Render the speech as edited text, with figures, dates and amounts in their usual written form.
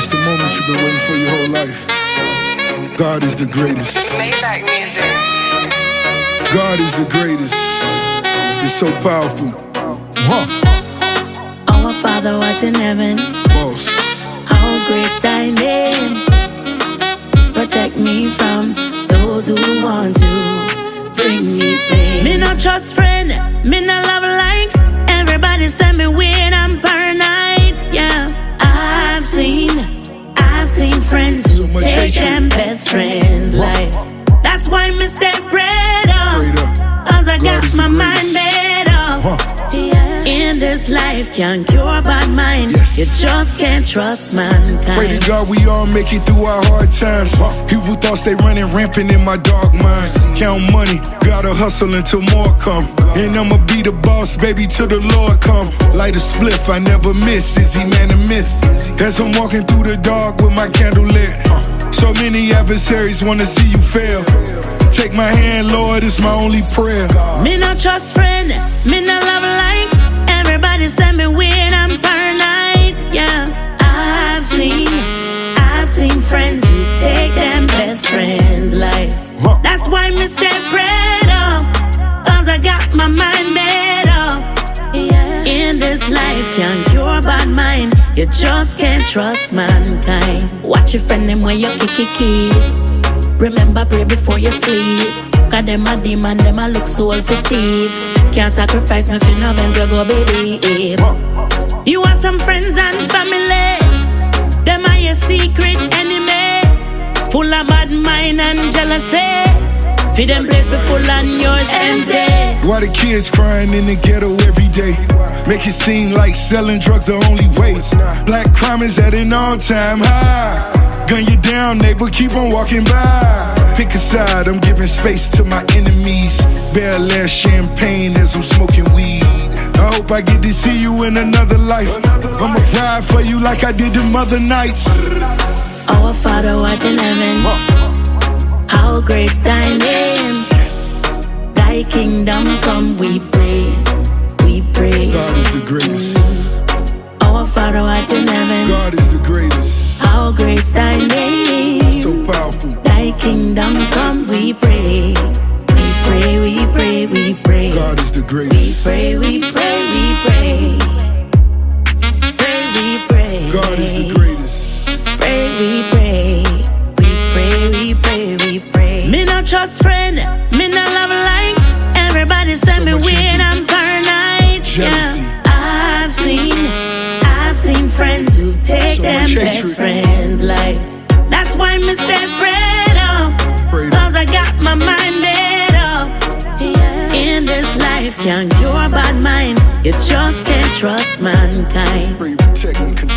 It's the moment you've been waiting for your whole life. God is the greatest. God is the greatest. It's so powerful. Our Father art in heaven, Boss. how great's thy name. Protect me from those who want to bring me pain. Me no trust friend, me no love likes. Everybody send me weird and paranoid. Yeah, I've seen friends who take them best friends' life. That's why me stay prayed up, cause I got my mind made up. In this life can't cure bad mind. You just can't trust mankind. Pray to God we all make it through our hard times. People thoughts they running rampant in my dark mind. Count money, gotta hustle until more come. And I'ma be the boss, baby, till the Lord come. Light a spliff, I never miss. Is he man a myth? As I'm walking through the dark with my candle lit. So many adversaries wanna see you fail. Take my hand, Lord, it's my only prayer. Me no trust friend, me no love likes. Everybody send me weird and paranoid. Yeah, I've seen friends who take them best friends' life. That's why me stay prayed up, cause I got my mind made up. In this life can't cure bad mind. You just can't trust mankind. Watch your friend them when you kick. Remember, pray before you sleep. Cause them a demon, them a look soul for thief. Can't sacrifice me for no Benz, you go baby. You have some friends and family. Them are your secret enemy. Full of bad mind and jealousy. Feed them plate for full and yours empty. Why the kids crying in the ghetto every day? Make it seem like selling drugs the only way. Black crime is at an all-time high. Gun you down, neighbor, keep on walking by. Pick a side, I'm giving space to my enemies. Bel Air champagne as I'm smoking weed. I hope I get to see you in another life. I'ma ride for you like I did the other nights. Our Father art in heaven, how great's thy name. Thy kingdom come, we pray, we pray. God is the greatest. Our Father art in heaven, God is the greatest. how great's thy name. So powerful. Thy kingdom come, we pray. We pray, we pray, we pray. God is the We greatest. pray, we pray, we pray. Pray, we pray. God is the greatest. Pray, we pray. We pray, we pray, we pray. Me no trust friend, me no love likes. Everybody send me weird and paranoid. Jealousy. Yeah, I've seen friends who take them best friends' life. That's why me stay prayed up, cause I got my mind made up. In this life can't cure bad mind. You just can't trust mankind. Pray, protect me,